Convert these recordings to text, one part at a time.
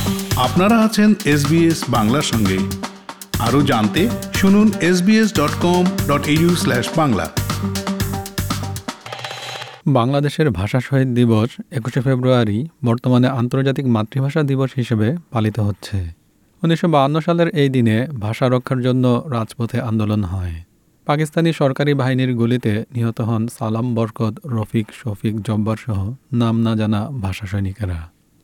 আপনারা আছেন SBS বাংলার সঙ্গে। আরও জানতে শুনুন sbs.com.au/বাংলা। বাংলাদেশের ভাষা শহীদ দিবস ২১শে ফেব্রুয়ারি বর্তমানে আন্তর্জাতিক মাতৃভাষা দিবস হিসেবে পালিত হচ্ছে। ১৯৫২ সালের এই দিনে ভাষা রক্ষার জন্য রাজপথে আন্দোলন হয়। পাকিস্তানি সরকারি বাহিনীর গুলিতে নিহত হন সালাম, বরকত, রফিক, শফিক, জব্বার সহ নাম না জানা ভাষা সৈনিকেরা।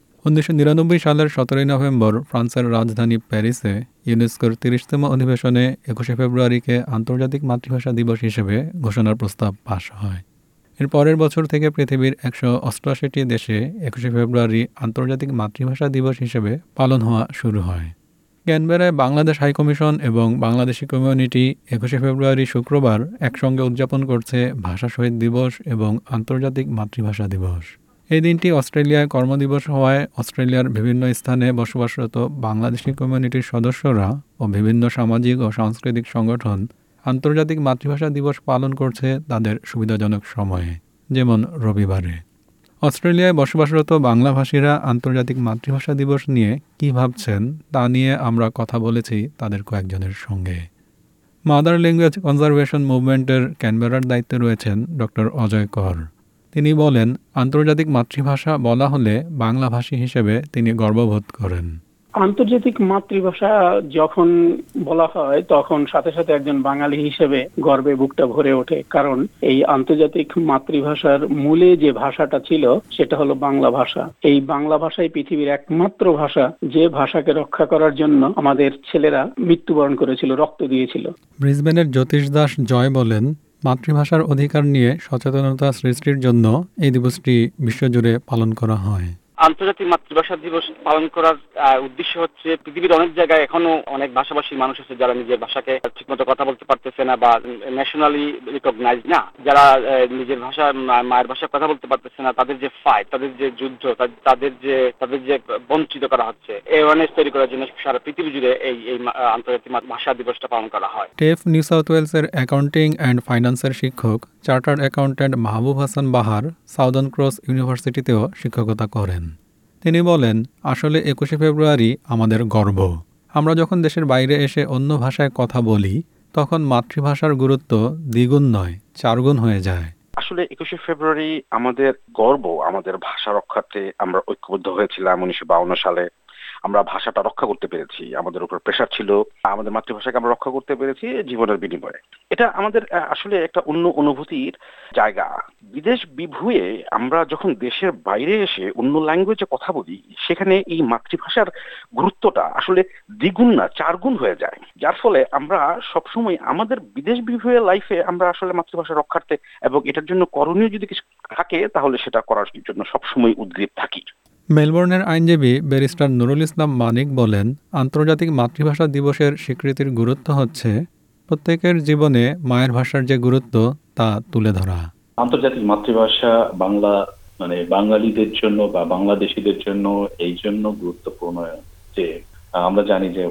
১৯৯৯ সালের ১৭ নভেম্বর ফ্রান্সের রাজধানী প্যারিসে ইউনেস্কোর ৩০তম অধিবেশনে ২১শে ফেব্রুয়ারিকে আন্তর্জাতিক মাতৃভাষা দিবস হিসেবে ঘোষণার প্রস্তাব পাশ হয়। এর পরের বছর থেকে পৃথিবীর ১৮৮টি দেশে ২১শে ফেব্রুয়ারি আন্তর্জাতিক মাতৃভাষা দিবস হিসেবে পালন হওয়া শুরু হয়। ক্যানবেরায় বাংলাদেশ হাইকমিশন এবং বাংলাদেশি কমিউনিটি ২১শে ফেব্রুয়ারি শুক্রবার একসঙ্গে উদযাপন করছে ভাষা শহীদ দিবস এবং আন্তর্জাতিক মাতৃভাষা দিবস। এই দিনটি অস্ট্রেলিয়ায় কর্মদিবস হওয়ায় অস্ট্রেলিয়ার বিভিন্ন স্থানে বসবাসরত বাংলাদেশি কমিউনিটির সদস্যরা ও বিভিন্ন সামাজিক ও সাংস্কৃতিক সংগঠন আন্তর্জাতিক মাতৃভাষা দিবস পালন করছে তাদের সুবিধাজনক সময়ে, যেমন রবিবারে। অস্ট্রেলিয়ায় বসবাসরত বাংলাভাষীরা আন্তর্জাতিক মাতৃভাষা দিবস নিয়ে কী ভাবছেন তা নিয়ে আমরা কথা বলেছি তাদের কয়েকজনের সঙ্গে। মাদার ল্যাঙ্গুয়েজ কনজারভেশন মুভমেন্টের ক্যানবেরার দায়িত্বে রয়েছেন ডক্টর অজয় কর। তিনি বলেন, আন্তর্জাতিক মাতৃভাষা বলা হলে বাংলাভাষী হিসেবে তিনি গর্ববোধ করেন। আন্তর্জাতিক মাতৃভাষা যখন বলা হয় তখন সাথে সাথে একজন বাঙালি হিসেবে গর্বে বুকটা ভরে ওঠে, কারণ এই আন্তর্জাতিক মাতৃভাষার মূলে যে ভাষাটা ছিল সেটা হলো বাংলা ভাষা। এই বাংলা ভাষাই পৃথিবীর একমাত্র ভাষা যে ভাষাকে রক্ষা করার জন্য আমাদের ছেলেরা মৃত্যুবরণ করেছিল, রক্ত দিয়েছিল। ব্রিসবেনের জ্যোতিষ দাস জয় বলেন, মাতৃভাষার অধিকার নিয়ে সচেতনতা সৃষ্টির জন্য এই দিবসটি বিশ্বজুড়ে পালন করা হয়। আন্তর্জাতিক মাতৃভাষা দিবস পালন করার উদ্দেশ্য হচ্ছে, পৃথিবীর অনেক জায়গায় এখনো অনেক ভাষাভাষী মানুষ আছে যারা নিজের ভাষাকে ঠিকমতো কথা বলতে পারতেছে না বা ন্যাশনালি রিকগনাইজ না, যারা নিজের ভাষা মায়ের ভাষায় কথা বলতে পারতেছে না। তাদের যে ফাইট, তাদের যে যুদ্ধ, তাদের যে বঞ্চিত করা হচ্ছে, অ্যাওয়ারনেস তৈরি করার জন্য সারা পৃথিবী জুড়ে এই আন্তর্জাতিক ভাষা দিবসটা পালন করা হয়। টেফ নিউ সাউথ ওয়েলসের অ্যাকাউন্টিং অ্যান্ড ফাইন্যান্সের শিক্ষক chartered accountant Mahbub Hasan Bahar southern cross ইউনিভার্সিটিতেও শিক্ষকতা করেন। তিনি বলেন, আসলে ২১শে ফেব্রুয়ারি আমাদের গর্ব। আমরা যখন দেশের বাইরে এসে অন্য ভাষায় কথা বলি তখন মাতৃভাষার গুরুত্ব দ্বিগুণ নয় ৪ গুণ হয়ে যায়। আসলে ২১শে ফেব্রুয়ারি আমাদের গর্ব। আমাদের ভাষা রক্ষার্থে আমরা ঐক্যবদ্ধ হয়েছিলাম ১৯৫২ সালে। আমরা ভাষাটা রক্ষা করতে পেরেছি। আমাদের উপর প্রেশার ছিল, আমাদের মাতৃভাষাকে আমরা রক্ষা করতে পেরেছি জীবনের বিনিময়ে। এটা আমাদের আসলে একটা অন্য অনুভূতির জায়গা। বিদেশ বিভুঁয়ে আমরা যখন দেশের বাইরে এসে অন্য ল্যাঙ্গুয়েজে কথা বলি, সেখানে এই মাতৃভাষার গুরুত্বটা আসলে দ্বিগুণ না ৪ গুণ হয়ে যায়। যার ফলে আমরা সবসময় আমাদের বিদেশ বিভুঁয়ে লাইফে আমরা আসলে মাতৃভাষা রক্ষার্থে এবং এটার জন্য করণীয় যদি কিছু থাকে তাহলে সেটা করার জন্য সবসময় উদ্গ্রীব থাকি। মেলবোর্নের আইনজীবী ব্যারিস্টার নুরুল ইসলাম মানিক বলেন, আন্তর্জাতিক মাতৃভাষা দিবসের স্বীকৃতির গুরুত্ব হচ্ছে প্রত্যেকের জীবনে মায়ের ভাষার যে গুরুত্ব তা তুলে ধরা। আন্তর্জাতিক মাতৃভাষা বাংলা বাঙালিদের জন্য বা বাংলাদেশিদের জন্য এই জন্য গুরুত্বপূর্ণ যে আমরা জানি যে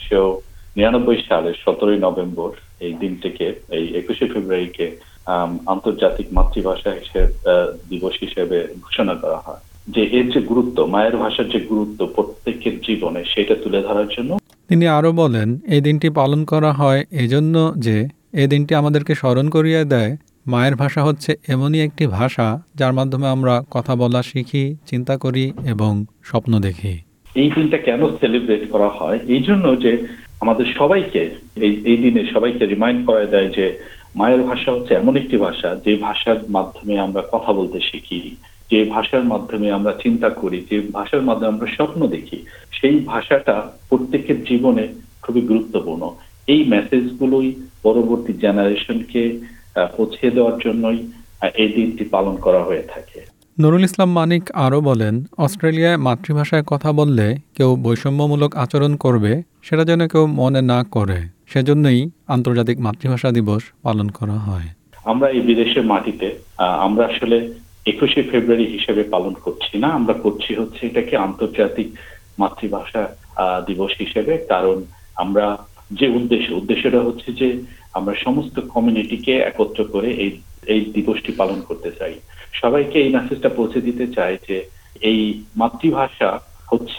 ১৯৯৯ সালের ১৭ নভেম্বর এই দিনটিকে, এই ২১শে ফেব্রুয়ারিকে আন্তর্জাতিক মাতৃভাষা দিবস হিসেবে ঘোষণা করা হয়। যে এর যে গুরুত্ব, মায়ের ভাষার যে গুরুত্ব প্রত্যেকের জীবনে, সেটা তুলে ধরার জন্য। তিনি আরও বলেন, এই দিনটি পালন করা হয় এজন্য যে এই দিনটি আমাদেরকে স্মরণ করিয়ে দেয় মায়ের ভাষা হচ্ছে এমনই একটি ভাষা যার মাধ্যমে আমরা কথা বলা শিখি, চিন্তা করি এবং স্বপ্ন দেখি। এই দিনটা কেন সেলিব্রেট করা হয়? এই জন্য যে আমাদের সবাইকে এই দিনে সবাইকে রিমাইন্ড করা দেয় যে মায়ের ভাষা হচ্ছে এমন একটি ভাষা যে ভাষার মাধ্যমে আমরা কথা বলতে শিখি, যে ভাষার মাধ্যমে আমরা চিন্তা করি, যে ভাষার মাধ্যমে আমরা স্বপ্ন দেখি। সেই ভাষাটা প্রত্যেকের জীবনে খুবই গুরুত্বপূর্ণ। এই মেসেজগুলোই পরবর্তী জেনারেশনকে পৌঁছে দেওয়ার জন্যই এই দিনটি পালন করা হয়ে থাকে। নুরুল ইসলাম মানিক আরও বলেন, অস্ট্রেলিয়ায় মাতৃভাষায় কথা বললে কেউ বৈষম্যমূলক আচরণ করবে সেটা যেন কেউ মনে না করে, সেজন্যই আন্তর্জাতিক মাতৃভাষা দিবস পালন করা হয়। আমরা এই বিদেশের মাটিতে আমরা আসলে ২১শে ফেব্রুয়ারি হিসেবে পালন করছি না, আমরা করছি হচ্ছে এটাকে আন্তর্জাতিক মাতৃভাষা দিবস হিসেবে। কারণ আমরা যে উদ্দেশ্যটা হচ্ছে যে আমরা সমস্ত কমিউনিটিকে একত্র করে এই দিবসটি পালন করতে চাই। সবাইকে এই মেসেজটা পৌঁছে দিতে চাই যে এই মাতৃভাষা হচ্ছে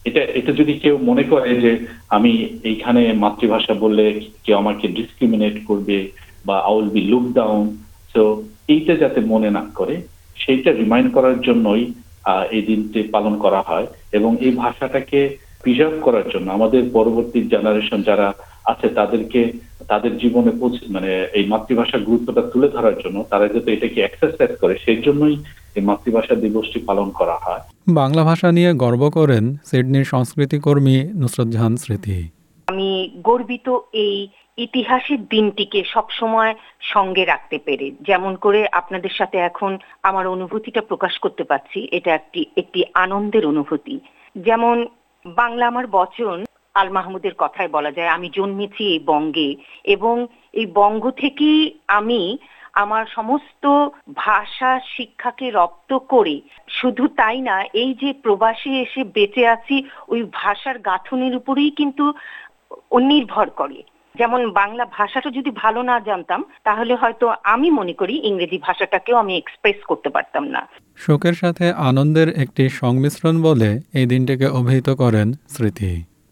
এটা যদি কেউ মনে করে যে আমি এইখানে মাতৃভাষা বললে কেউ আমাকে ডিসক্রিমিনেট করবে বা I will be look down, তো এইটা যাতে মনে না করে সেইটা রিমাইন্ড করার জন্যই এই দিনটি পালন করা হয়। এবং এই ভাষাটাকে প্রিজার্ভ করার জন্য আমাদের পরবর্তী জেনারেশন যারা আছে তাদেরকে তাদের জীবনে মানে এই মাতৃভাষার গুরুত্বটা তুলে ধরার জন্য তারা যাতে এটাকে এক্সারসাইজ করে, সেই জন্যই এই মাতৃভাষা দিবসটি পালন করা হয়। বাংলা ভাষা নিয়ে গর্ব করেন সিডনির সংস্কৃতি কর্মী নুসরত জাহান স্মৃতি। আমি গর্বিত এই ইতিহাসের দিনটিকে সবসময় সঙ্গে রাখতে পেরে, যেমন করে আপনাদের সাথে এখন আমার অনুভূতিটা প্রকাশ করতে পারছি, এটা একটি আনন্দের অনুভূতি। যেমন বাংলা আমার বচন, আল মাহমুদের কথায় বলা যায় আমি জন্মেছি এই বঙ্গে, এবং এই বঙ্গ থেকেই আমি আমার সমস্ত ভাষা শিক্ষাকে রপ্ত করে, শুধু তাই না, এই যে প্রবাসে এসে বেঁচে আছি ওই ভাষার গাঁথনির উপরেই কিন্তু নির্ভর করে। যেমন বাংলা ভাষাটা যদি ভালো না জানতাম তাহলে হয়তো আমি মনে করি ইংরেজি ভাষাটাকেও আমি এক্সপ্রেস করতে পারতাম না। শোকের সাথে আনন্দের একটি সংমিশ্রণ বলে এই দিনটাকে অভিহিত করেন স্মৃতি।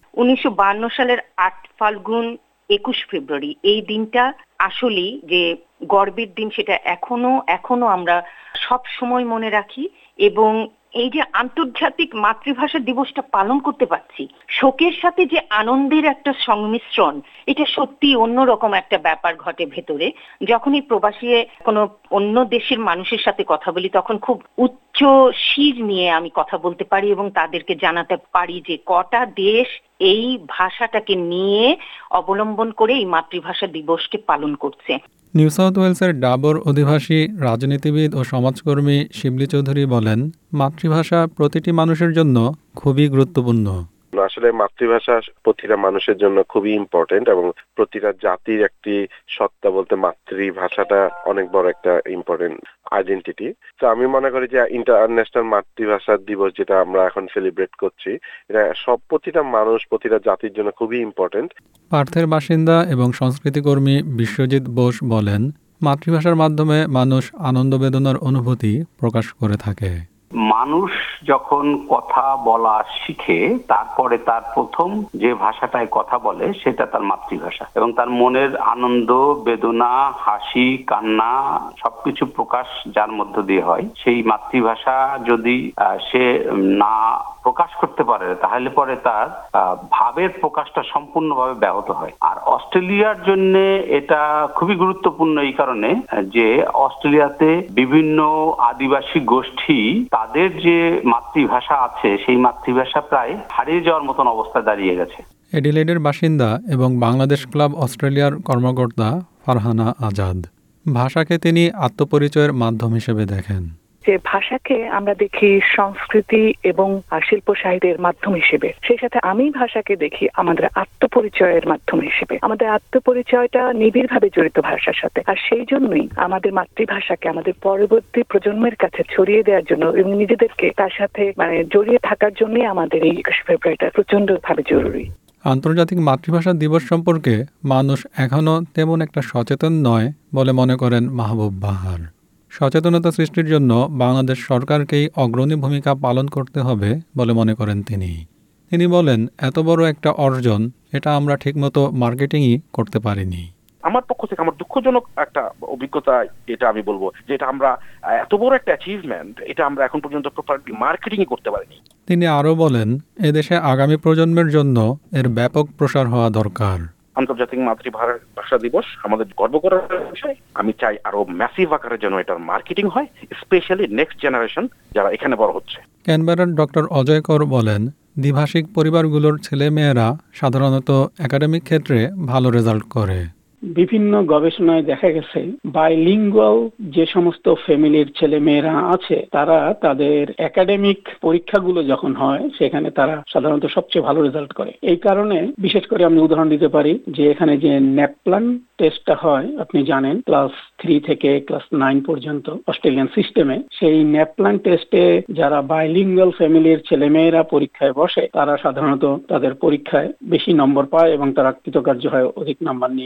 1952 সালের 8 ফাল্গুন 21 ফেব্রুয়ারি এই দিনটা আসলেই যে গর্বের দিন, সেটা এখনো আমরা সব সময় মনে রাখি। এবং এই যে আন্তর্জাতিক মাতৃভাষা দিবসটা পালন করতে পারছি, শোকের সাথে যে আনন্দের একটা সংমিশ্রণ, এটা সত্যি অন্যরকম একটা ব্যাপার ঘটে ভেতরে। যখনই প্রবাসী কোনো অন্য দেশের মানুষের সাথে কথা বলি তখন খুব উচ্চ শির নিয়ে আমি কথা বলতে পারি এবং তাদেরকে জানাতে পারি যে কটা দেশ এই ভাষাটাকে নিয়ে অবলম্বন করে এই মাতৃভাষা দিবসকে পালন করছে। নিউ সাউথ ওয়েলসের ডাবর অধিবাসী রাজনীতিবিদ ও সমাজকর্মী শিবলি চৌধুরী বলেন, মাতৃভাষা প্রতিটি মানুষের জন্য খুবই গুরুত্বপূর্ণ। আসলে মাতৃভাষা প্রতিটা মানুষের জন্য খুবই ইম্পর্টেন্ট এবং প্রতিটা জাতির একটি সত্তা বলতে মাতৃভাষাটা অনেক বড় একটা ইম্পর্টেন্ট আইডেন্টিটি। তো আমি মনে করি যে ইন্টারন্যাশনাল মাতৃভাষা দিবস যেটা আমরা এখন সেলিব্রেট করছি, এটা প্রতিটা মানুষ প্রতিটা জাতির জন্য খুবই ইম্পর্টেন্ট। পার্থের বাসিন্দা এবং সংস্কৃতিকর্মী বিশ্বজিৎ বোস বলেন, মাতৃভাষার মাধ্যমে মানুষ আনন্দ বেদনার অনুভূতি প্রকাশ করে থাকে। মানুষ যখন কথা বলা শিখে তারপরে তার প্রথম যে ভাষাটায় কথা বলে সেটা তার মাতৃভাষা, এবং তার মনের আনন্দ বেদনা হাসি কান্না সবকিছু প্রকাশ যার মধ্য দিয়ে হয়। সেই মাতৃভাষা যদি সে না প্রকাশ করতে পারে তাহলে পরে তার ভাবের প্রকাশটা সম্পূর্ণভাবে ব্যাহত হয়। আর অস্ট্রেলিয়ার জন্য এটা খুবই গুরুত্বপূর্ণ এই কারণে যে অস্ট্রেলিয়াতে বিভিন্ন আদিবাসী গোষ্ঠী তাদের যে মাতৃভাষা আছে সেই মাতৃভাষা প্রায় হারিয়ে যাওয়ার মতন অবস্থায় দাঁড়িয়ে গেছে। এডিলেডের বাসিন্দা এবং বাংলাদেশ ক্লাব অস্ট্রেলিয়ার কর্মকর্তা ফারহানা আজাদ ভাষাকে তিনি আত্মপরিচয়ের মাধ্যম হিসেবে দেখেন। যে ভাষাকে আমরা দেখি সংস্কৃতি এবং শিল্প সাহিত্যের মাধ্যম হিসেবে, সেই সাথে আমি ভাষাকে দেখি আমাদের আত্মপরিচয়ের মাধ্যম হিসেবে। আমাদের আত্মপরিচয়টা নিবিড়ভাবে জড়িত ভাষার সাথে, আর সেই জন্যই আমাদের মাতৃভাষাকে আমাদের পরবর্তী প্রজন্মের কাছে ছড়িয়ে দেওয়ার জন্য এবং নিজেদেরকে তার সাথে জড়িয়ে থাকার জন্যই আমাদের এই 21 ফেব্রুয়ারিটা প্রচন্ডভাবে জরুরি। আন্তর্জাতিক মাতৃভাষা দিবস সম্পর্কে মানুষ এখনও তেমন একটা সচেতন নয় বলে মনে করেন মাহবুব বাহার। সচেতনতা সৃষ্টির জন্য বাংলাদেশ সরকারকেই অগ্রণী ভূমিকা পালন করতে হবে বলে মনে করেন তিনি বলেন, এত বড় একটা অর্জন, এটা আমরা ঠিকমতো মার্কেটিংই করতে পারিনি। আমার পক্ষ থেকে আমার দুঃখজনক একটা অভিজ্ঞতা এটা আমি বলবো যে এটা আমরা এত বড় একটা অ্যাচিভমেন্ট, এটা আমরা এখন পর্যন্ত প্রপারলি মার্কেটিংই করতে পারিনি। তিনি আরও বলেন, এদেশে আগামী প্রজন্মের জন্য এর ব্যাপক প্রসার হওয়া দরকার। আন্তর্জাতিক মাতৃভাষা দিবস আমাদের গর্ব করার বিষয়। আমি চাই আরো ম্যাসিভ আকারে যেন এটার মার্কেটিং হয়, স্পেশালি নেক্সট জেনারেশন যারা এখানে বড় হচ্ছে। ক্যানবেরার ডক্টর অজয় কর বলেন, দ্বিভাষিক পরিবারগুলোর ছেলে মেয়েরা সাধারণত একাডেমিক ক্ষেত্রে ভালো রেজাল্ট করে। বিভিন্ন গবেষণায় দেখা গেছে বাইলিঙ্গুয়াল যে সমস্ত ফ্যামিলির ছেলে মেয়েরা আছে তারা তাদের একাডেমিক পরীক্ষাগুলো যখন হয় সেখানে তারা সাধারণত সবচেয়ে ভালো রেজাল্ট করে। এই কারণে বিশেষ করে আমি উদাহরণ দিতে পারি যে এখানে যে নেপলান টেস্টটা হয়, আপনি জানেন ক্লাস 3 থেকে ক্লাস 9 পর্যন্ত অস্ট্রেলিয়ান সিস্টেমে, সেই নেপলান টেস্টে যারা বাইলিঙ্গুয়াল ফ্যামিলির ছেলে মেয়েরা পরীক্ষায় বসে তারা সাধারণত তাদের পরীক্ষায় বেশি নম্বর পায় এবং তারা কৃতকার্য হয় অধিক নাম্বার নিয়ে কম্পেয়ার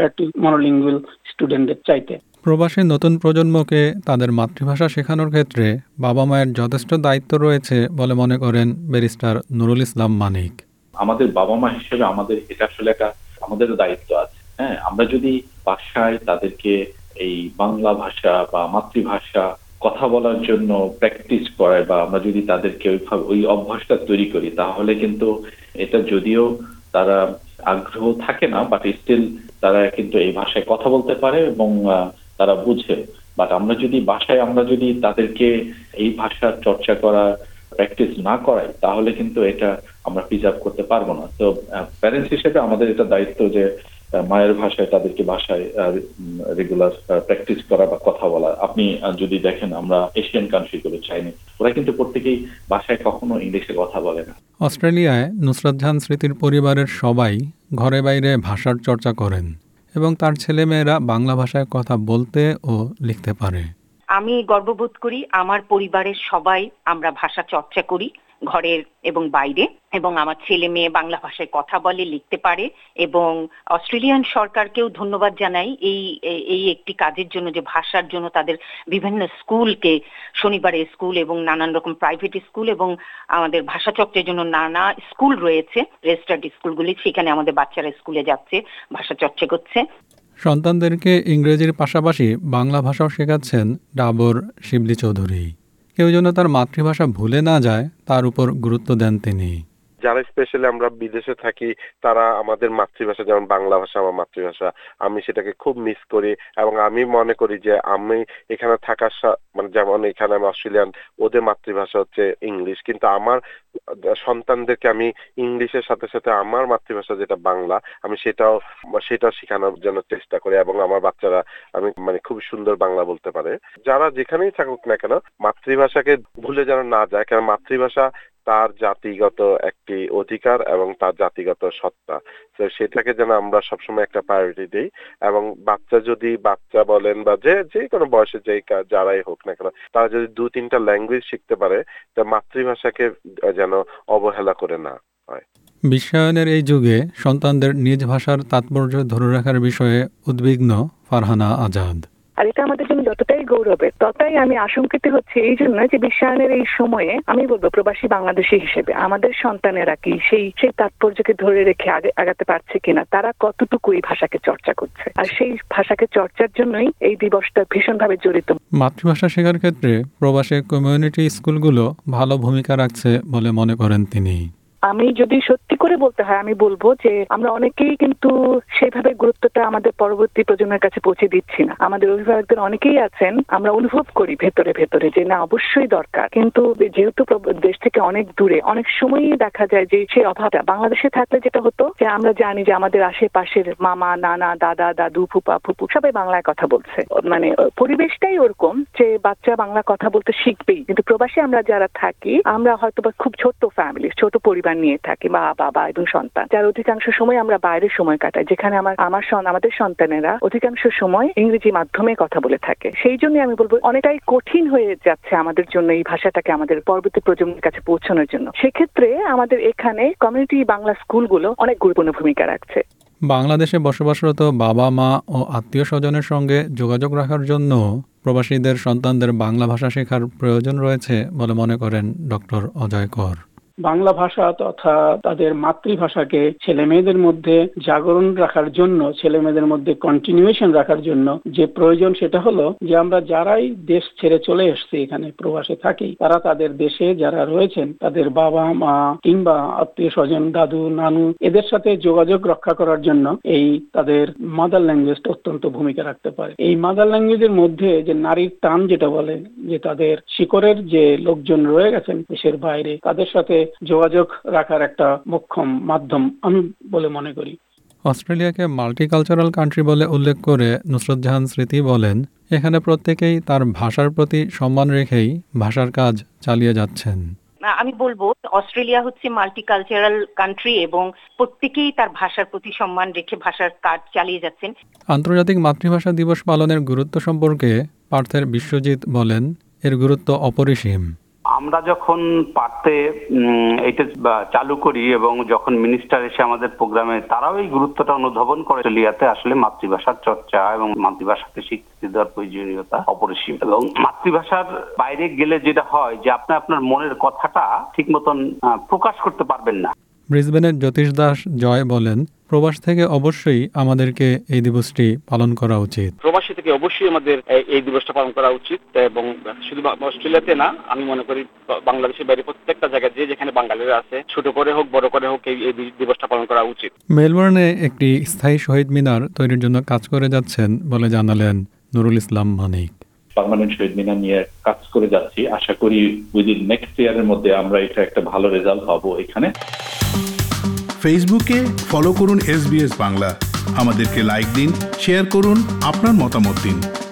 কম্পেয়ার টু মনোলিঙ্গুয়াল স্টুডেন্টদের চাইতে। প্রবাসী নতুন প্রজন্মকে তাদের মাতৃভাষা শেখানোর ক্ষেত্রে বাবা মায়ের যথেষ্ট দায়িত্ব রয়েছে বলে মনে করেন ব্যারিস্টার নুরুল ইসলাম মানিক। আমাদের বাবা মা হিসেবে আমাদের এটা আসলে আমাদের দায়িত্ব আছে। হ্যাঁ, আমরা যদি বাসায় তাদেরকে এই বাংলা ভাষা বা মাতৃভাষা কথা বলার জন্য প্র্যাকটিস করাই বা আমরা যদি তাদেরকে ওই অভ্যাসটা তৈরি করি, তাহলে কিন্তু এটা যদিও তারা আগ্রহ থাকে না, বাট স্টিল তারা কিন্তু এই ভাষায় কথা বলতে পারে এবং তারা বুঝে। বাট আমরা যদি বাসায় তাদেরকে এই ভাষার চর্চা করা প্র্যাকটিস না করাই, তাহলে কিন্তু এটা আমরা প্রিজার্ভ করতে পারবো না। তো প্যারেন্টস হিসেবে আমাদের এটা দায়িত্ব যে মায়ের ভাষায় তাদেরকে ভাষায় রেগুলার প্র্যাকটিস করা বা কথা বলা। আপনি যদি দেখেন আমরা এশিয়ান কান্ট্রিগুলো, চাইনিজ, ওরা কিন্তু প্রত্যেকেই ভাষায় কখনো ইংলিশে কথা বলে না। অস্ট্রেলিয়ায় নুসরাত জাহান স্মৃতির পরিবারের সবাই ঘরে বাইরে ভাষার চর্চা করেন এবং তার ছেলেমেয়েরা বাংলা ভাষায় কথা বলতে ও লিখতে পারে। আমি গর্ববোধ করি আমার পরিবারের সবাই আমরা ভাষা চর্চা করি ঘরের এবং বাইরে, এবং আমার ছেলে মেয়ে বাংলা ভাষায় কথা বলে, লিখতে পারে। এবং অস্ট্রেলিয়ান সরকারকেও ধন্যবাদ জানাই এই একটি কাজের জন্য, যে ভাষার জন্য তাদের বিভিন্ন স্কুলকে, শনিবারের স্কুল এবং নানান রকম প্রাইভেট স্কুল এবং আমাদের ভাষা চর্চার জন্য নানা স্কুল রয়েছে, রেজিস্টার্ড স্কুলগুলি, সেখানে আমাদের বাচ্চারা স্কুলে যাচ্ছে, ভাষা চর্চা করছে। সন্তানদেরকে ইংরেজির পাশাপাশি বাংলা ভাষাও শেখাচ্ছেন ডাবর শিবলি চৌধুরী। কেউ যেন তার মাতৃভাষা ভুলে না যায় তার উপর গুরুত্ব দেন তিনি। যারা স্পেশালি আমরা বিদেশে থাকি, তারা আমাদের মাতৃভাষা, যেমন বাংলা ভাষা আমার মাতৃভাষা, আমি সেটাকে খুব মিস করি। এবং আমি মনে করি যে আমি এখানে থাকার মানে যেমন এখানে আমি অস্ট্রেলিয়ান, ওদের মাতৃভাষা হচ্ছে ইংলিশ, কিন্তু আমার সন্তানদেরকে আমি ইংলিশের সাথে সাথে আমার মাতৃভাষা যেটা বাংলা, আমি সেটাও শেখানোর জন্য চেষ্টা করি। এবং আমার বাচ্চারা আমি মানে খুব সুন্দর বাংলা বলতে পারে। যারা যেখানেই থাকুক না কেন, মাতৃভাষাকে ভুলে যেন না যায়, কারণ মাতৃভাষা তার জাতিগত একটি অধিকার এবং তার জাতিগত সত্তা। তো সেটাকে যেন আমরা সবসময় একটা প্রায়োরিটি দিই। এবং বাচ্চা বলেন বা যে কোনো বয়সে যারাই হোক না কেন, তারা যদি 2-3টা ল্যাঙ্গুয়েজ শিখতে পারে, তা মাতৃভাষাকে যেন অবহেলা করে না হয়। বিশ্বায়নের এই যুগে সন্তানদের নিজ ভাষার তাৎপর্য ধরে রাখার বিষয়ে উদ্বিগ্ন ফারহানা আজাদ। আর এটা আমাদের জন্য যতটাই গৌরবের, ততটাই আমি আশঙ্কিত হচ্ছে এই জন্য যে বিশ্বায়নের এই সময়ে আমি বলবো প্রবাসী বাংলাদেশী হিসেবে আমাদের সন্তানেরা কি সেই তাৎপর্যকে ধরে রেখে আগাতে পারছে কিনা, তারা কতটুকু এই ভাষাকে চর্চা করছে। আর সেই ভাষাকে চর্চার জন্যই এই দিবসটা ভীষণভাবে জড়িত। মাতৃভাষা শেখার ক্ষেত্রে প্রবাসী কমিউনিটি স্কুলগুলো ভালো ভূমিকা রাখছে বলে মনে করেন তিনি। আমি যদি সত্যি করে বলতে হয়, আমি বলবো যে আমরা অনেকেই কিন্তু সেইভাবে গুরুত্বটা আমাদের পরবর্তী প্রজন্মের কাছে পৌঁছে দিচ্ছি না। আমাদের অভিভাবকদের অনেকেই আছেন, আমরা অনুভব করি ভেতরে ভেতরে যে না, অবশ্যই দরকার, কিন্তু যেহেতু দেশ থেকে অনেক দূরে, অনেক সময়ই দেখা যায় যে সেই অভাবটা। বাংলাদেশে থাকলে যেটা হতো যে আমরা জানি যে আমাদের আশেপাশের মামা, নানা, দাদা, দাদু, ফুপা, ফুপু সবাই বাংলায় কথা বলছে, মানে পরিবেশটাই ওরকম যে বাচ্চা বাংলা কথা বলতে শিখবেই। কিন্তু প্রবাসী আমরা যারা থাকি, আমরা হয়তো বা খুব ছোট ফ্যামিলি, ছোট পরিবার নিয়ে থাকি, মা বাবা এবং সন্তান, যার অধিকাংশ সময় আমরা বাইরে সময় কাটাই, যেখানে আমাদের সন্তানেরা অধিকাংশ সময় ইংরেজি মাধ্যমে কথা বলে থাকে। সেই জন্য আমি বলবো অনেকটাই কঠিন হয়ে যাচ্ছে আমাদের জন্য এই ভাষাটাকে আমাদের পরবর্তী প্রজন্মের কাছে পৌঁছানোর জন্য। সেক্ষেত্রে আমাদের এখানে কমিউনিটি বাংলা স্কুলগুলো অনেক গুরুত্বপূর্ণ ভূমিকা রাখছে। বাংলাদেশে বসবাসরত বাবা মা ও আত্মীয় স্বজনের সঙ্গে যোগাযোগ রাখার জন্য প্রবাসীদের সন্তানদের বাংলা ভাষা শেখার প্রয়োজন রয়েছে বলে মনে করেন ডক্টর অজয় কর। বাংলা ভাষা তথা তাদের মাতৃভাষাকে ছেলে মেয়েদের মধ্যে জাগরণ রাখার জন্য, ছেলে মেয়েদের মধ্যে কন্টিনিউয়েশন রাখার জন্য যে প্রয়োজন, সেটা হলো যে আমরা যারাই দেশ ছেড়ে চলে এসছি, এখানে প্রবাসে থাকি, তারা তাদের দেশে যারা রয়েছেন তাদের বাবা মা কিংবা আত্মীয় স্বজন, দাদু নানু, এদের সাথে যোগাযোগ রক্ষা করার জন্য এই তাদের মাদার ল্যাঙ্গুয়েজটা অত্যন্ত ভূমিকা রাখতে পারে। এই মাদার ল্যাঙ্গুয়েজের মধ্যে যে নারীর টান যেটা বলে, যে তাদের শিকড়ের যে লোকজন রয়ে গেছেন দেশের বাইরে, তাদের সাথে যোগাযোগ রাখার একটা মোক্ষম মাধ্যম আমি বলে মনে করি। অস্ট্রেলিয়াকে মাল্টিকালচারাল কান্ট্রি বলে উল্লেখ করে নুসরাত জাহান স্মৃতি বলেন, এখানে প্রত্যেকেই তার ভাষার প্রতি সম্মান রেখেই ভাষার কাজ চালিয়ে যাচ্ছেন। আমি বলবো অস্ট্রেলিয়া হচ্ছে মাল্টিকালচারাল কান্ট্রি এবং প্রত্যেকেই তার ভাষার প্রতি সম্মান রেখে ভাষার কাজ চালিয়ে যাচ্ছেন। আন্তর্জাতিক মাতৃভাষা দিবস পালনের গুরুত্ব সম্পর্কে পার্থের বিশ্বজিৎ বলেন, এর গুরুত্ব অপরিসীম। আমরা যখন পারতে এটা চালু করি এবং যখন মিনিস্টার এসে আমাদের প্রোগ্রামে তারাও এই গুরুত্বটা অনুধাবন করে, অস্ট্রেলিয়াতে আসলে মাতৃভাষার চর্চা এবং মাতৃভাষাকে স্বীকৃতি দেওয়ার প্রয়োজনীয়তা অপরিসীম। এবং মাতৃভাষার বাইরে গেলে যেটা হয় যে আপনি আপনার মনের কথাটা ঠিক মতন প্রকাশ করতে পারবেন না। ব্রিসবেনের জ্যোতিষ দাস জয় বলেন, প্রবাস থেকে অবশ্যই আমাদেরকে এই দিবসটি পালন করা উচিত। প্রবাসী থেকে অবশ্যই আমাদের এই দিবসটা পালন করা উচিত এবং শুধু অস্ট্রেলিয়াতে না, আমি মনে করি বাংলাদেশের বাইরে প্রত্যেকটা জায়গায় যে যেখানে বাঙালিরা আছে, ছোট করে হোক বড় করে হোক, এই দিবসটা পালন করা উচিত। মেলবোর্নে একটি স্থায়ী শহীদ মিনার তৈরির জন্য কাজ করে যাচ্ছেন বলে জানালেন নুরুল ইসলাম মানিক। পার্মানেন্ট শহীদ মিনার নিয়ে কাজ করে যাচ্ছি, আশা করি উইদিন নেক্সট ইয়ারের মধ্যে আমরা এটা একটা ভালো রেজাল্ট পাবো। এখানে ফেসবুকে ফলো করুন SBS বাংলা, আমাদেরকে লাইক দিন, শেয়ার করুন, আপনার মতামত দিন।